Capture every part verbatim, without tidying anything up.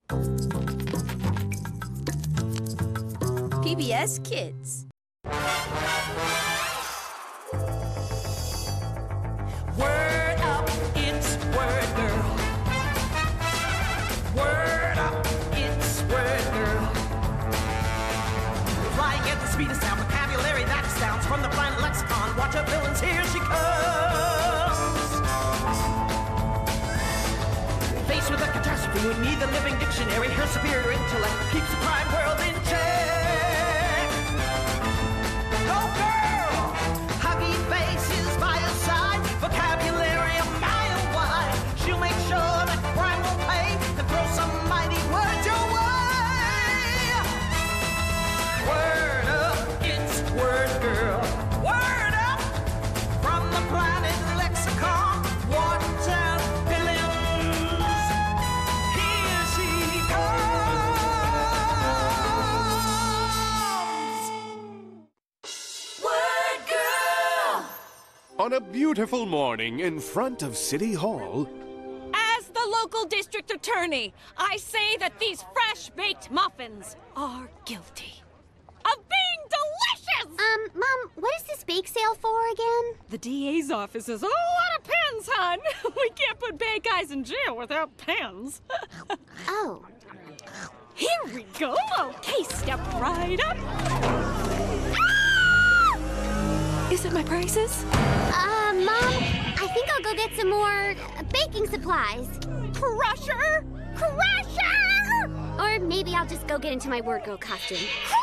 P B S Kids. Word up, it's Word Girl. Word up, it's Word Girl. Flying at the speed of sound, vocabulary that astounds. From the planet lexicon, watch her villains, here she comes. Faced with a catastrophe, we need the living dictionary. Her superior intellect keeps the crime world in check. Go girl! Huggy faces by her side, vocabulary a mile wide. She'll make sure that crime will pay and throw some mighty words your way. Word up, it's Word Girl. Word up from the planet lexicon. Watch out, villains. Here she comes. Word Girl. On a beautiful morning in front of City Hall, As the local district attorney, I say that these fresh-baked muffins are guilty of being delicious! Um, Mom, what is this bake sale for again? The D A's office is all out of pens, hon. We can't put bad guys in jail without pens. Oh. Here we go. Okay, step right up. Ah! Is it my prices? Uh, Mom, I think I'll go get some more uh, baking supplies. Crusher! Crusher! Or maybe I'll just go get into my Word Girl costume.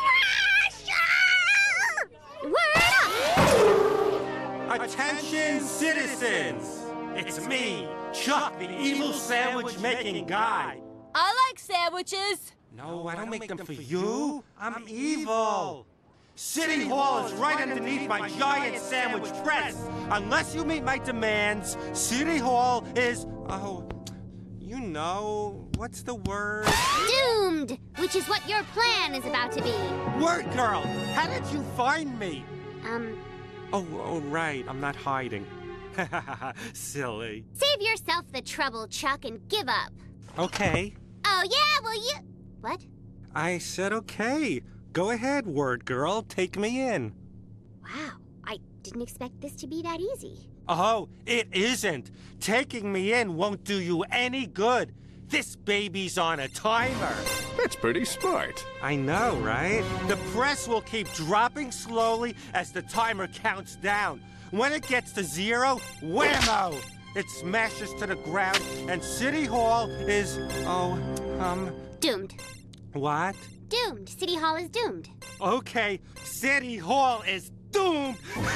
Crusher! Word up! Attention, citizens! It's me, Chuck, the evil sandwich-making guy. I like sandwiches. No, I don't make them for you. I'm evil. City Hall is right underneath my giant sandwich press. Unless you meet my demands, City Hall is, oh, you know, what's the word? Doomed, which is what your plan is about to be. Word Girl, how did you find me? Um, Oh, oh, right, I'm not hiding. Silly. save yourself the trouble, Chuck, and give up. Okay. Oh, yeah, well, you... What? I said okay. Go ahead, Word Girl, take me in. Wow, I didn't expect this to be that easy. Oh, it isn't. Taking me in won't do you any good. This baby's on a timer. that's pretty smart. I know, right? The press will keep dropping slowly as the timer counts down. When it gets to zero, whammo! It smashes to the ground, and City Hall is, oh, um... Doomed. What? Doomed. City Hall is doomed. Okay, City Hall is doomed!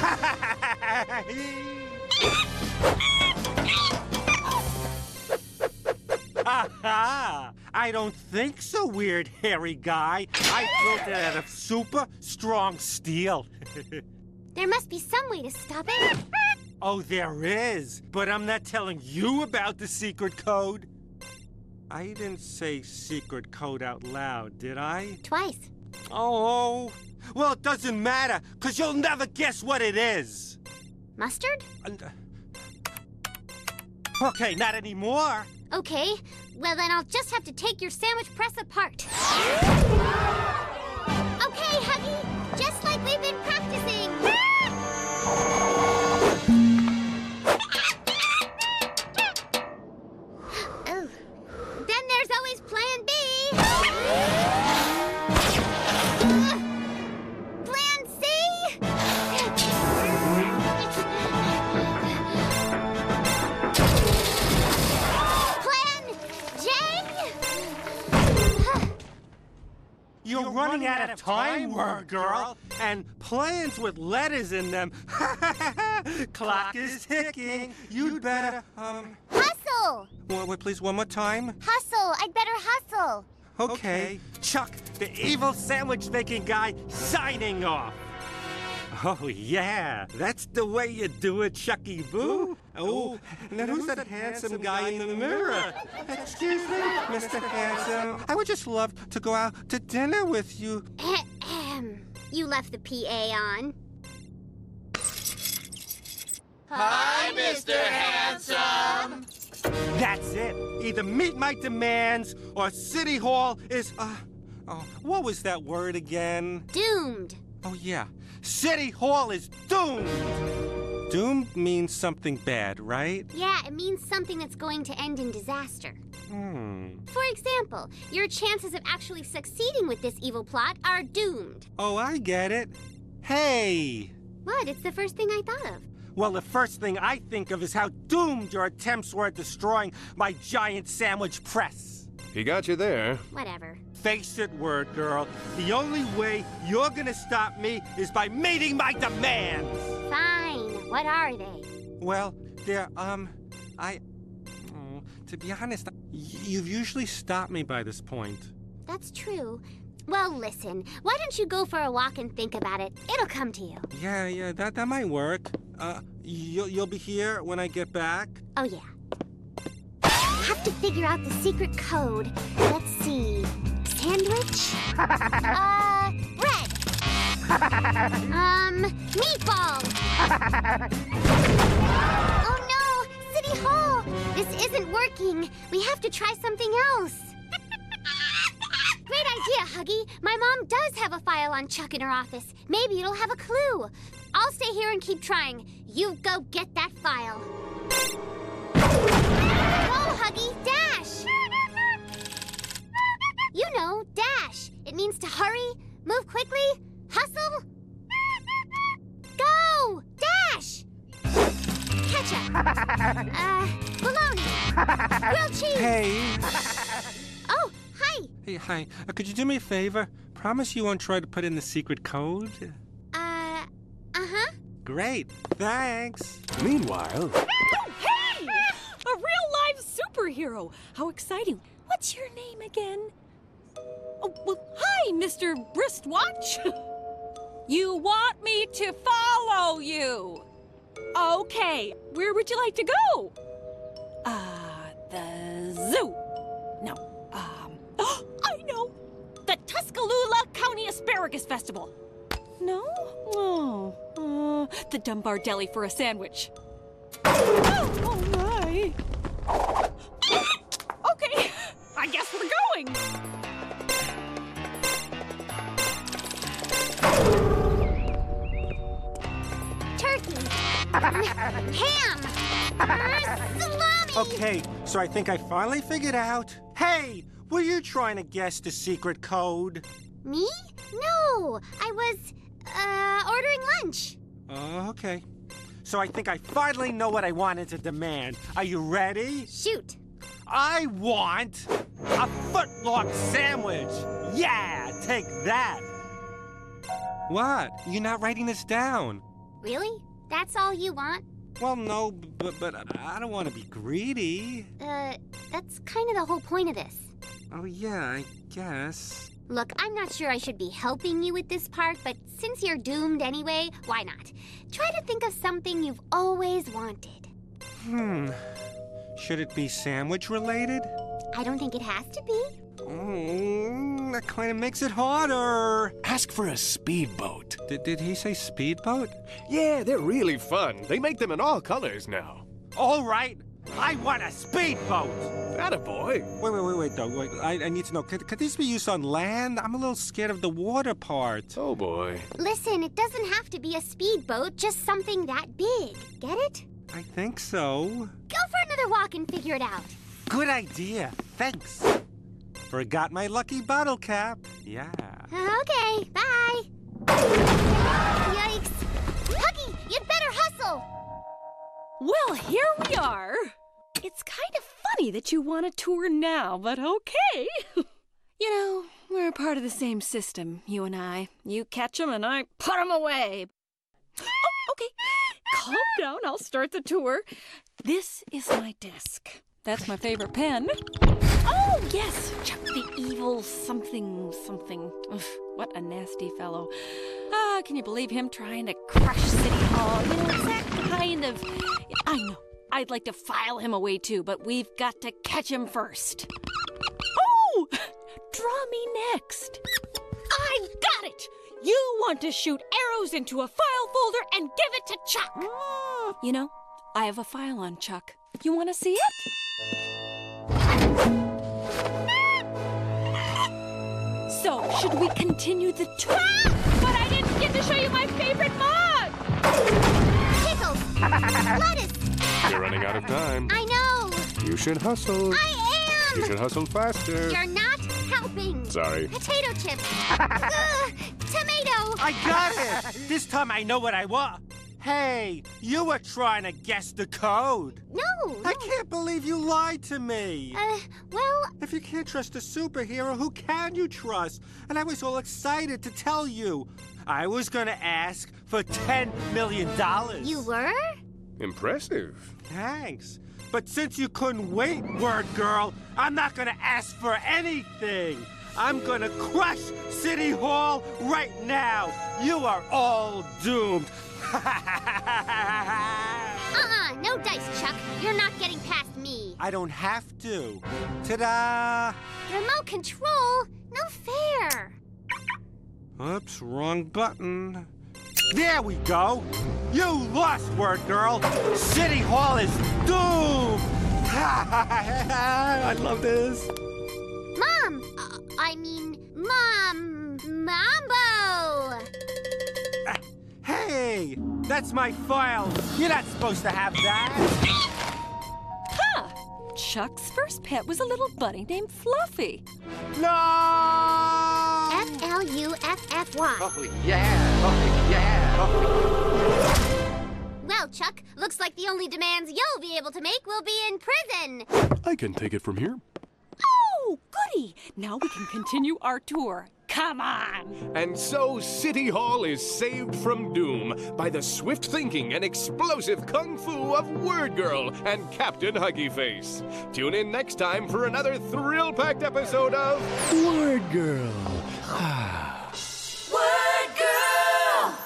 Aha! I don't think so, weird hairy guy. I built it out of super strong steel. There must be some way to stop it. Oh, there is. But I'm not telling you about the secret code. I didn't say secret code out loud, did I? Twice. Oh, well, it doesn't matter, because you'll never guess what it is. Mustard? And, uh, Okay, not anymore. Okay, well then I'll just have to take your sandwich press apart. Okay, Huggy, just like we've been practicing. Oh, then there's always Plan B. Plan C. You're running out of time, word girl, and plans with letters in them. Clock is ticking. You'd better, um... Hustle! Wait, wait, please, one more time. Hustle! I'd better hustle. Okay. Chuck, the evil sandwich-making guy, signing off. Oh, yeah. That's the way you do it, Chucky Boo. Oh, now who's that handsome guy in the mirror? Excuse me, Mister Handsome. I would just love to go out to dinner with you. Ahem. You left the P A on. Hi, Mister Handsome. That's it. Either meet my demands or City Hall is, uh, oh, what was that word again? Doomed. Oh, yeah. City Hall is doomed. Doomed means something bad, right? Yeah, it means something that's going to end in disaster. Hmm. For example, your chances of actually succeeding with this evil plot are doomed. Oh, I get it. Hey! What? It's the first thing I thought of. Well, the first thing I think of is how doomed your attempts were at destroying my giant sandwich press. He got you there. Whatever. Face it, word girl. The only way you're gonna stop me is by meeting my demands. Fine. What are they? Well, they're, um, I... Oh, to be honest, y- you've usually stopped me by this point. That's true. Well, listen. Why don't you go for a walk and think about it? It'll come to you. Yeah, yeah, that, that might work. Uh, you'll, you'll be here when I get back? Oh, yeah. Have to figure out the secret code. Let's see. Sandwich? uh, bread. um, meatball. Oh no, City Hall. This isn't working. We have to try something else. Great idea, Huggy. My mom does have a file on Chuck in her office. Maybe it'll have a clue. I'll stay here and keep trying. You go get that file. Go, Huggy, dash! You know, dash. It means to hurry, move quickly, hustle. Go! Dash! Ketchup. Uh, bologna. Grilled cheese. Hey. Oh, hi. Hey, hi. Uh, could you do me a favor? Promise you won't try to put in the secret code? Uh, uh-huh. Great. Thanks. Meanwhile, Oh, hey! A real-life superhero. How exciting. What's your name again? Oh, well, hi, Mister Wristwatch. You want me to follow you? Okay, where would you like to go? Uh, the zoo. No, um, I know. The Tuscaloosa County Asparagus Festival. No? Oh, uh, the Dunbar Deli for a sandwich. Oh, oh my. Okay, I guess we're going. Turkey. Ham. Salami. Okay, so I think I finally figured out. Hey, were you trying to guess the secret code? Me? No, I was, uh, ordering lunch. Oh, okay. So I think I finally know what I wanted to demand. Are you ready? Shoot. I want a footlong sandwich. Yeah, take that. What? You're not writing this down? Really? That's all you want? Well, no, but but I don't want to be greedy. Uh, that's kind of the whole point of this. Oh, yeah, I guess. Look, I'm not sure I should be helping you with this part, but since you're doomed anyway, why not? Try to think of something you've always wanted. Hmm. Should it be sandwich related? I don't think it has to be. Oh, that kind of makes it harder. ask for a speedboat. Did, did he say speedboat? Yeah, they're really fun. They make them in all colors now. All right, I want a speedboat. Attaboy. Wait, wait, wait, wait, though. Wait, I, I need to know, could, could this be used on land? I'm a little scared of the water part. Oh, boy. Listen, it doesn't have to be a speedboat, just something that big. Get it? I think so. Go for another walk and figure it out. Good idea. Thanks. Forgot my lucky bottle cap. Yeah. Okay, bye. Yikes. Huggy, you'd better hustle. Well, here we are. It's kind of funny that you want a tour now, but okay. You know, we're part of the same system, you and I. You catch 'em and I put 'em away. Oh, okay. Calm down, I'll start the tour. This is my desk. That's my favorite pen. Oh, yes, Chuck the evil something something. Ugh, what a nasty fellow. Ah, can you believe him trying to crush City Hall? You know, it's that kind of... I know, I'd like to file him away too, but we've got to catch him first. Oh, draw me next. I got it. You want to shoot arrows into a file folder and give it to Chuck. You know, I have a file on Chuck. You want to see it? So, should we continue the tour? But I didn't get to show you my favorite mug! Pickles! Lettuce! You're running out of time. I know! You should hustle. I am! You should hustle faster. You're not helping! Sorry. Potato chips! Ugh, tomato! I got it! This time I know what I want. Hey, you were trying to guess the code. No! I can't believe you lied to me. Uh, well, If you can't trust a superhero, who can you trust? And I was all excited to tell you. I was gonna ask for ten million dollars. you were? Impressive. Thanks. But since you couldn't wait, Word Girl, I'm not gonna ask for anything. I'm gonna crush City Hall right now. You are all doomed. Uh-uh, no dice, Chuck. You're not getting past me. I don't have to. Ta-da! Remote control? No fair. Oops, wrong button. There we go. You lost, Word Girl. City Hall is doomed. I love this. Mom! Uh, I mean, Mom! Mambo! Uh, hey, that's my file. You're not supposed to have that. Huh! Chuck's first pet was a little bunny named Fluffy. No! F L U F F Y. Oh, yeah. Oh, yeah. Oh. Well, Chuck, looks like the only demands you'll be able to make will be in prison. I can take it from here. Oh, goody! Now we can continue our tour. Come on! And so City Hall is saved from doom by the swift thinking and explosive kung fu of Word Girl and Captain Huggy Face. Tune in next time for another thrill-packed episode of Word Girl. Word Girl!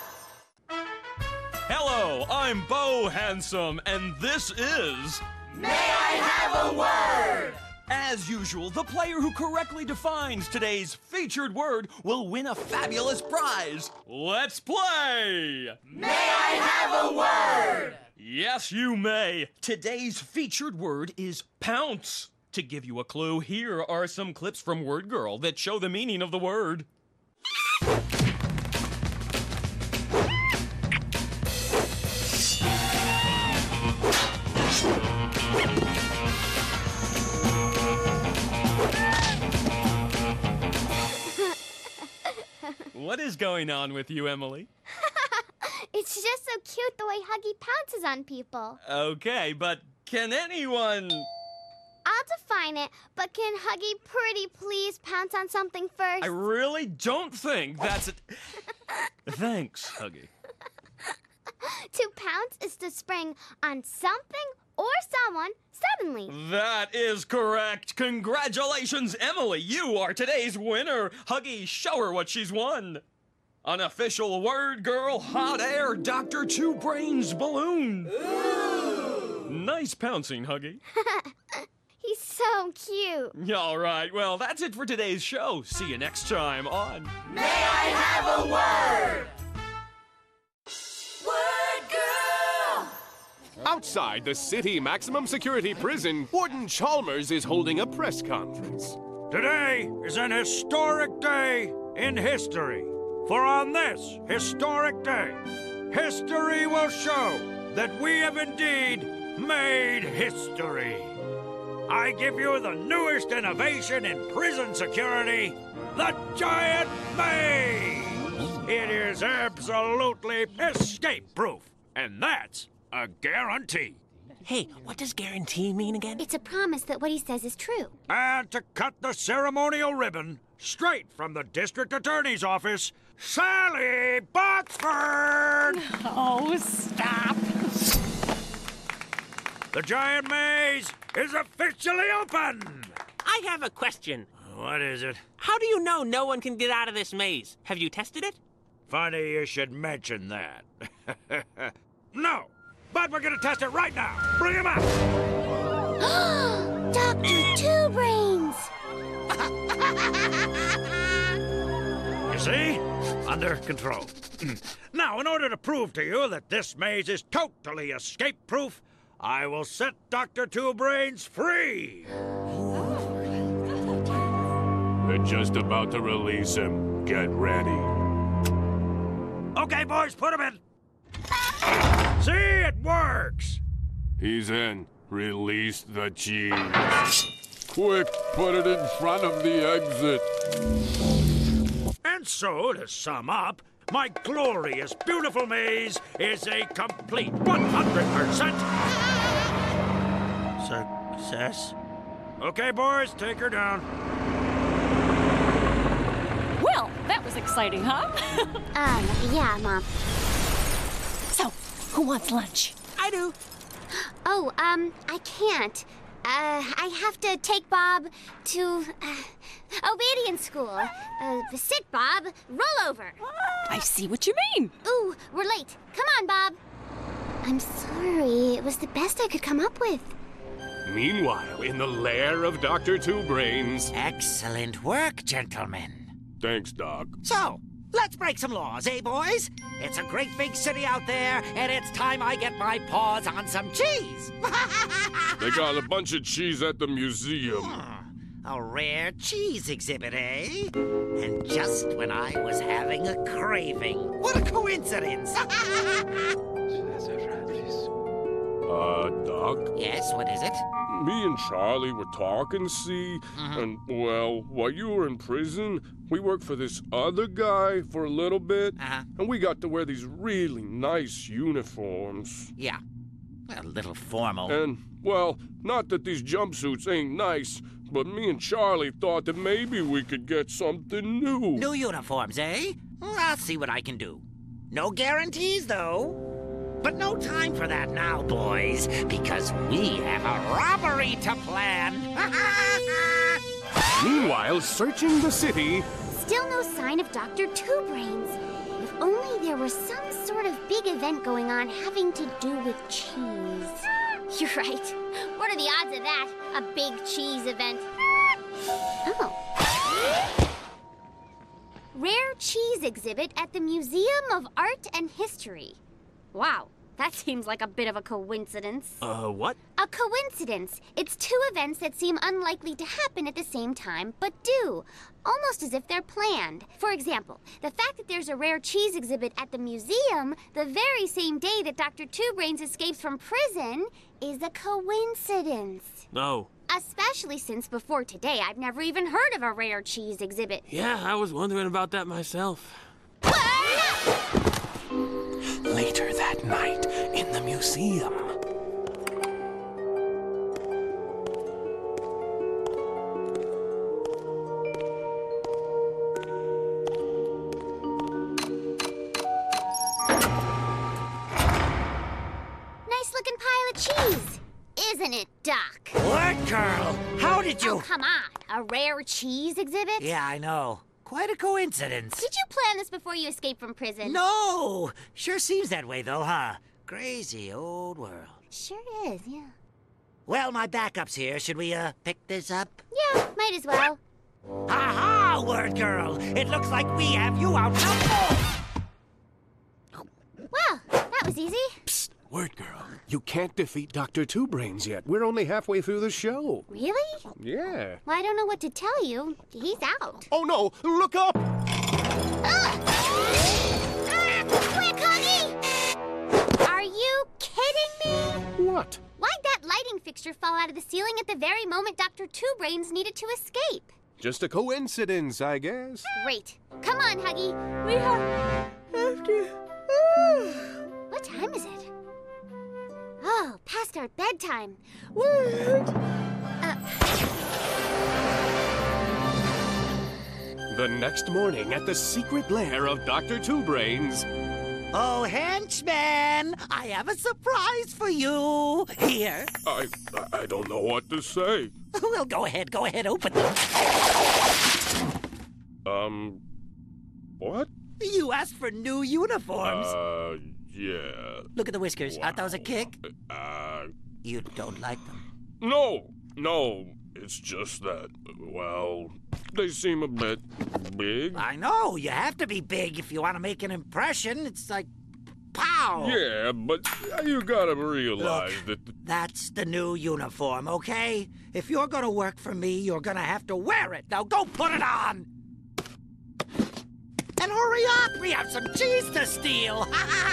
Hello, I'm Bo Handsome, and this is... May I have a word? As usual, the player who correctly defines today's featured word will win a fabulous prize. Let's play! May I have a word? Yes, you may. Today's featured word is pounce. To give you a clue, here are some clips from Word Girl that show the meaning of the word. What is going on with you, Emily? It's just so cute the way Huggy pounces on people. Okay, but can anyone... I'll define it, but can Huggy pretty please pounce on something first? I really don't think that's it. Thanks, Huggy. To pounce is to spring on something or someone suddenly. That is correct. Congratulations, Emily. You are today's winner. Huggy, show her what she's won. An official Word Girl Hot Air Doctor Two Brains balloon. Ooh. Nice pouncing, Huggy. He's so cute. All right, well, that's it for today's show. See you next time on... May I have a word? Word Girl! Outside the city maximum security prison, Warden Chalmers is holding a press conference. Today is an historic day in history. For on this historic day, history will show that we have indeed made history. I give you the newest innovation in prison security, the Giant Maze. It is absolutely escape-proof, and that's a guarantee. Hey, what does guarantee mean again? It's a promise that what he says is true. And to cut the ceremonial ribbon, straight from the district attorney's office, Sally Boxford! Oh, stop. The Giant Maze is officially open! I have a question. What is it? How do you know no one can get out of this maze? Have you tested it? Funny you should mention that. No, but we're gonna test it right now. Bring him up! Doctor Two Brains! You see? Under control. Now, in order to prove to you that this maze is totally escape-proof, I will set Doctor Two Brains free. They're just about to release him. Get ready. Okay, boys, put him in. See, it works. He's in. Release the cheese. Quick, put it in front of the exit. And so, to sum up, my glorious, beautiful maze is a complete one hundred percent success. Okay, boys, take her down. Well, that was exciting, huh? Um, yeah, Mom. So, who wants lunch? I do. Oh, um, I can't. Uh, I have to take Bob to, uh, obedience school. Uh, sit, Bob. Roll over. I see what you mean. Ooh, we're late. Come on, Bob. I'm sorry. It was the best I could come up with. Meanwhile, in the lair of Doctor Two Brains. Excellent work, gentlemen. Thanks, Doc. So, let's break some laws, eh, boys? It's a great big city out there, and it's time I get my paws on some cheese. They got a bunch of cheese at the museum. A rare cheese exhibit, eh? And just when I was having a craving. What a coincidence! Uh, Doc? Yes, what is it? Me and Charlie were talking, see? Mm-hmm. And, well, while you were in prison, we worked for this other guy for a little bit. Uh-huh. And we got to wear these really nice uniforms. Yeah. A little formal. And, well, not that these jumpsuits ain't nice, but me and Charlie thought that maybe we could get something new. New uniforms, eh? Well, I'll see what I can do. No guarantees, though. But no time for that now, boys, because we have a robbery to plan. Meanwhile, searching the city... Still no sign of Doctor Two Brains. If only there was some sort of big event going on having to do with cheese. You're right. What are the odds of that? A big cheese event. Oh. Rare cheese exhibit at the Museum of Art and History. Wow, that seems like a bit of a coincidence. Uh, what? A coincidence. It's two events that seem unlikely to happen at the same time, but do. Almost as if they're planned. For example, the fact that there's a rare cheese exhibit at the museum the very same day that Doctor Two Brains escapes from prison is a coincidence. No. Especially since before today, I've never even heard of a rare cheese exhibit. Yeah, I was wondering about that myself. Later that night, in the museum. Nice looking pile of cheese, isn't it, Doc? What, girl? How did you... Oh, come on. A rare cheese exhibit? Yeah, I know. Quite a coincidence. Did you plan this before you escaped from prison? No! Sure seems that way, though, huh? Crazy old world. Sure is, yeah. Well, my backup's here. Should we, uh, pick this up? Yeah, might as well. Ha-ha, word girl! It looks like we have you outnumbered! Well, that was easy. Psst, word girl. You can't defeat Doctor Two Brains yet. We're only halfway through the show. Really? Yeah. Well, I don't know what to tell you. He's out. Oh, no! Look up! Ah! Ah! Quick, Huggy! Are you kidding me? What? Why'd that lighting fixture fall out of the ceiling at the very moment Doctor Two Brains needed to escape? Just a coincidence, I guess. Great. Come on, Huggy. We have... have to... What time is it? Oh, past our bedtime. Word. Uh, The next morning at the secret lair of Doctor Two Brains... Oh, henchman! I have a surprise for you. Here. I... I don't know what to say. Well, go ahead, go ahead, open them. Um... What? You asked for new uniforms. Uh, yeah. Look at the whiskers. Wow. Aren't those a kick? Uh... You don't like them? No, no. It's just that, well, they seem a bit big. I know. You have to be big if you want to make an impression. It's like pow! Yeah, but you gotta realize Look, that... That's the new uniform, okay? If you're gonna work for me, you're gonna have to wear it. Now go put it on! And hurry up! We have some cheese to steal!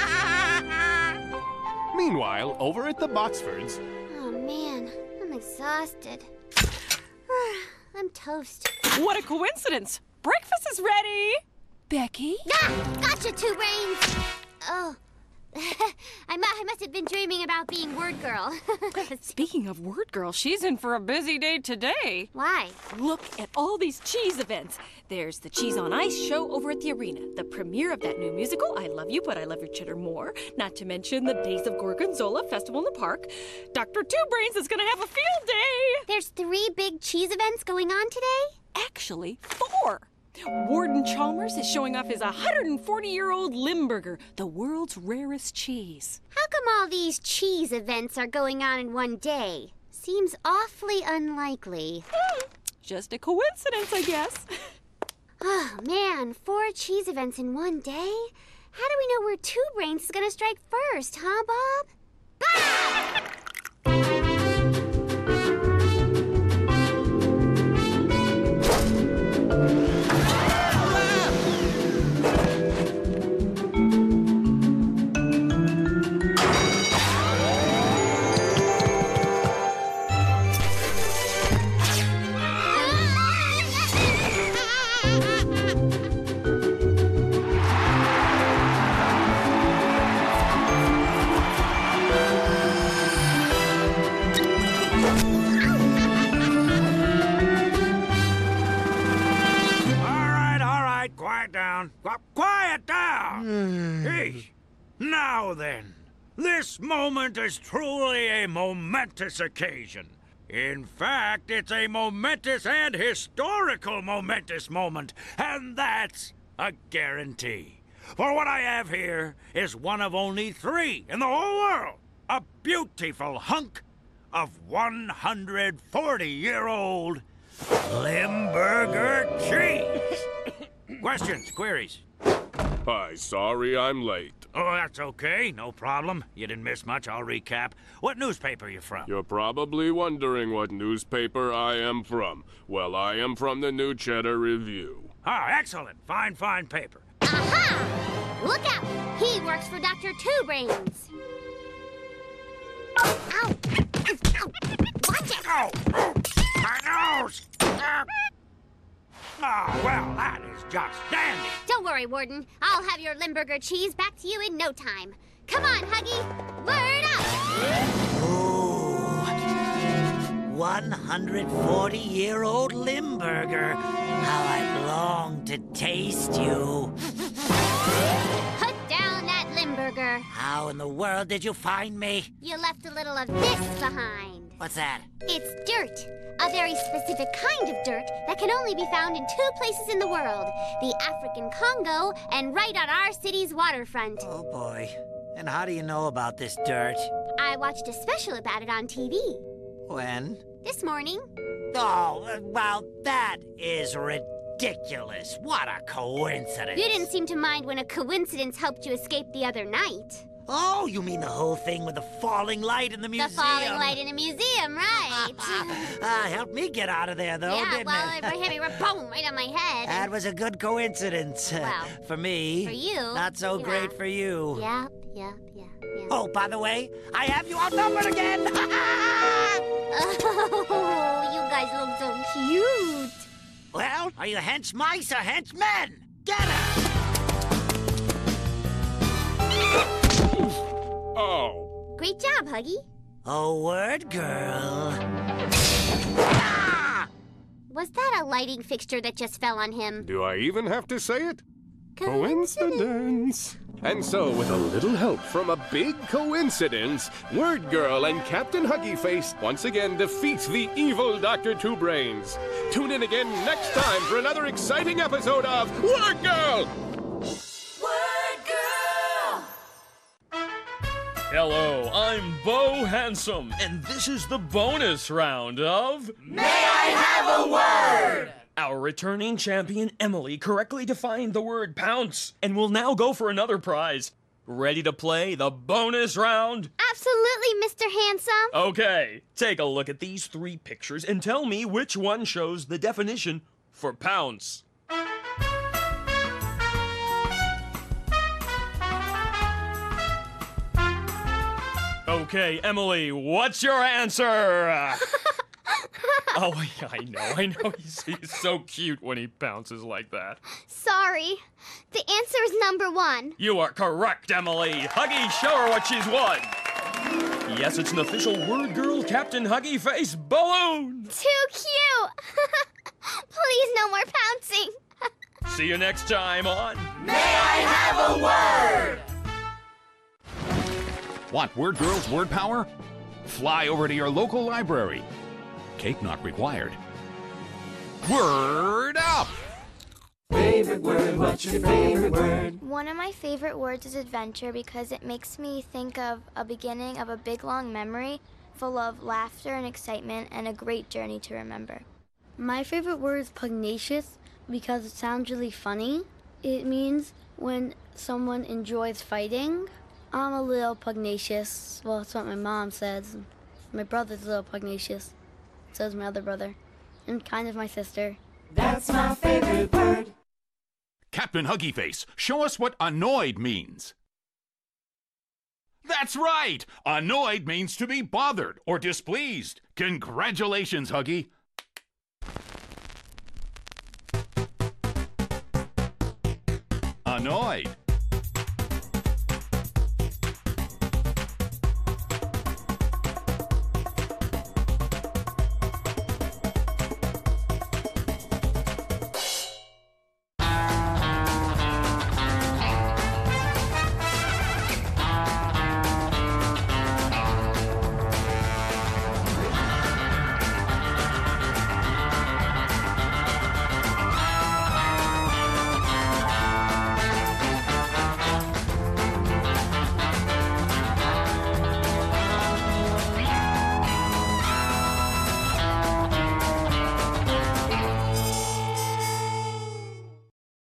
Meanwhile, over at the Botsfords... Oh, man. I'm exhausted. I'm toast. What a coincidence! Breakfast is ready! Becky? Ah! Gotcha, Two Brains! Oh. I, mu I must have been dreaming about being Word Girl. Speaking of Word Girl, she's in for a busy day today. Why? Look at all these cheese events. There's the Cheese on Ice show over at the arena, the premiere of that new musical, I Love You, But I Love Your Cheddar More, not to mention the Days of Gorgonzola Festival in the Park. Doctor Two Brains is going to have a field day. There's three big cheese events going on today? Actually, four. Warden Chalmers is showing off his one hundred forty-year-old Limburger, the world's rarest cheese. How come all these cheese events are going on in one day? Seems awfully unlikely. Hmm, just a coincidence, I guess. Oh, man, four cheese events in one day? How do we know where Two Brains is gonna strike first, huh, Bob? Bob! Quiet down! Hey, now then, this moment is truly a momentous occasion. In fact, it's a momentous and historical momentous moment, and that's a guarantee. For what I have here is one of only three in the whole world. A beautiful hunk of one hundred forty-year-old Limburger cheese. Questions, queries? Hi, sorry I'm late. Oh, that's okay. No problem. You didn't miss much. I'll recap. What newspaper are you from? You're probably wondering what newspaper I am from. Well, I am from the New Cheddar Review. Ah, excellent. Fine, fine paper. Aha! Look out! He works for Doctor Two Brains. Ow! Ow! Watch it! Oh! Oh! My nose! Ah! Oh, well, that is just dandy. Don't worry, Warden. I'll have your Limburger cheese back to you in no time. Come on, Huggy. Word up! Ooh. one hundred forty-year-old Limburger. How I long to taste you. Put down that Limburger. How in the world did you find me? You left a little of this behind. What's that? It's dirt. A very specific kind of dirt that can only be found in two places in the world. The African Congo and right on our city's waterfront. Oh, boy. And how do you know about this dirt? I watched a special about it on T V. When? This morning. Oh, well, that is ridiculous. What a coincidence. You didn't seem to mind when a coincidence helped you escape the other night. Oh, you mean the whole thing with the falling light in the museum? The falling light in a museum, right. Ah, uh, helped me get out of there, though, yeah, didn't well, it? it hit me boom, right on my head. That was a good coincidence. Well, for me. For you. Not so yeah. great for you. Yep, yep, yep, yep. Oh, by the way, I have you outnumbered again! Oh, you guys look so cute. Well, are you hench mice or hench men? Get her! Oh. Great job, Huggy. Oh, word girl. Was that a lighting fixture that just fell on him? Do I even have to say it? Coincidence. Coincidence. And so, with a little help from a big coincidence, Word Girl and Captain Huggy Face once again defeat the evil Doctor Two Brains. Tune in again next time for another exciting episode of Word Girl! Hello, I'm Bo Handsome, and this is the bonus round of... May I have a word? Our returning champion, Emily, correctly defined the word pounce, and will now go for another prize. Ready to play the bonus round? Absolutely, Mister Handsome. Okay, take a look at these three pictures and tell me which one shows the definition for pounce. Okay, Emily, what's your answer? Oh, yeah, I know, I know. He's, he's so cute when he pounces like that. Sorry. The answer is number one. You are correct, Emily. Huggy, show her what she's won. Yes, it's an official Word Girl Captain Huggy Face balloon. Too cute. Please, no more pouncing. See you next time on May I Have a Word? Want Word Girl's word power? Fly over to your local library. Cape not required. Word up! Favorite word, what's your favorite word? One of my favorite words is adventure because it makes me think of a beginning of a big long memory full of laughter and excitement and a great journey to remember. My favorite word is pugnacious because it sounds really funny. It means when someone enjoys fighting. I'm a little pugnacious. Well, that's what my mom says. My brother's a little pugnacious. So is my other brother. And kind of my sister. That's my favorite word. Captain Huggy Face, show us what annoyed means. That's right! Annoyed means to be bothered or displeased. Congratulations, Huggy. Annoyed.